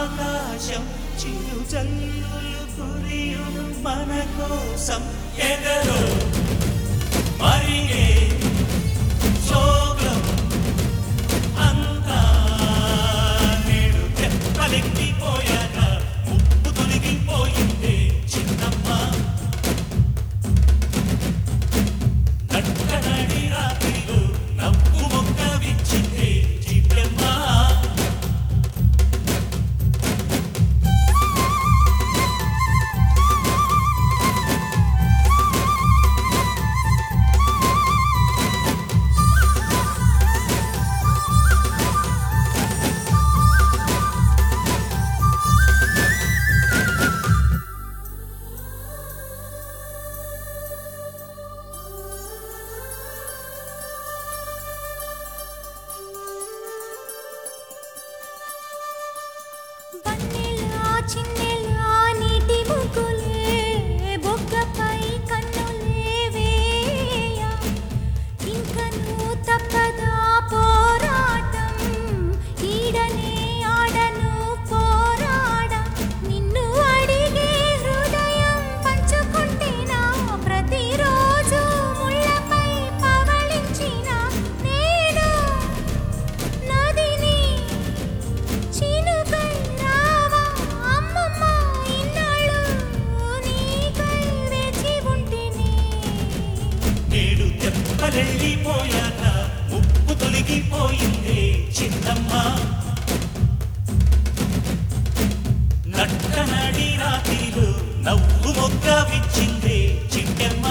ఆకాశం చిరుజల్లులు కురియును మన కోసం ఎదలో మరిగే శోభం అంతా నేడు తెప్పలెక్కిపోయాక ముప్పు తొలగిపోయిందే చిన్నమ్మ నట్టనడి రాత్రిలో నవ్వు మొక్క విచ్చిందే చిట్టమ్మ చిన్నెలా నీటి ముగ్గులే బొగ్గపై కన్నులే వేయ ఇంకను తప్పదా పోరాటం ఈడనే ఆడను పోరాడ నిన్ను అడిగే హృదయం పంచుకుంటేనా ప్రతిరోజు ముళ్ళపై పవళించిన నేను నదిని చినుకై తెప్పలెళ్ళిపోయాక ముప్పు తొలగిపోయిందే చిన్నమ్మ నట్టనడి రాత్రిలో నవ్వు మొగ్గ విచ్చిందే చిట్టమ్మ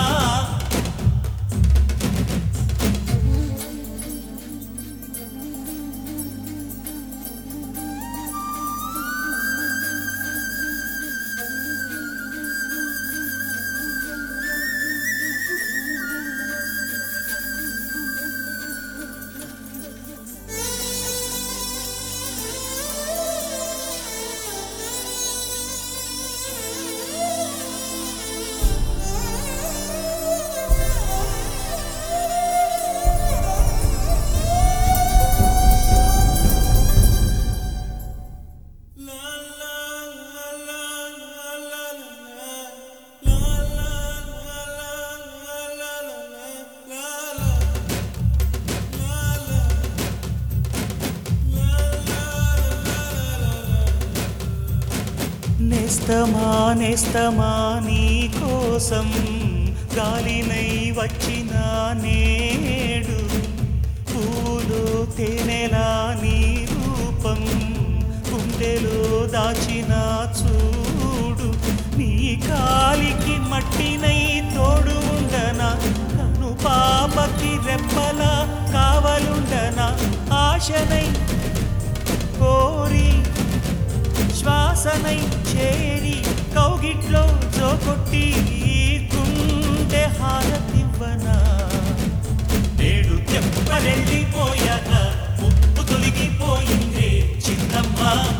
నేస్తమా నేస్తమా నీ కోసం గాలినై వచ్చిన నేడు పూలు తేనెలా నీ రూపం గుండెలో దాచిన చూడు నీ కాలికి మట్టినై తోడు ఉండనా కను పాపకి రెప్పలా కావలుండనా ఆశనై కోరి శ్వాసనై చేరి కౌగిట్లో జోకొట్టి గుండె హారతివ్వనా నేడు తెప్పలెళ్ళిపోయాక ముప్పు తొలగిపోయిందే చిన్నమ్మ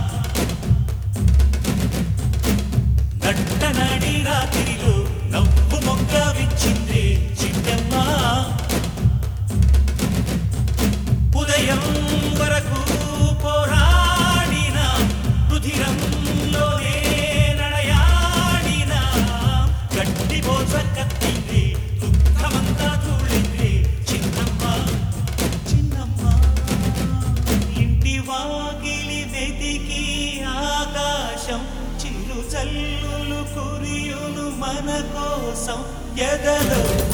నట్టనడి రాత్రిలో నవ్వు మొగ్గ విచ్చిందే చిట్టమ్మ ఉదయం వరకు పోరాడిన రుధిరంలోనే నడయాడిన గట్టి బోస కత్తింది దుఃఖమంతా తూళింది చిన్నమ్మ చిన్నమ్మ ఇంటి వాకిలి వెతికి ఆకాశం చిరు జల్లులు కురియును మన కోసం ఎదలో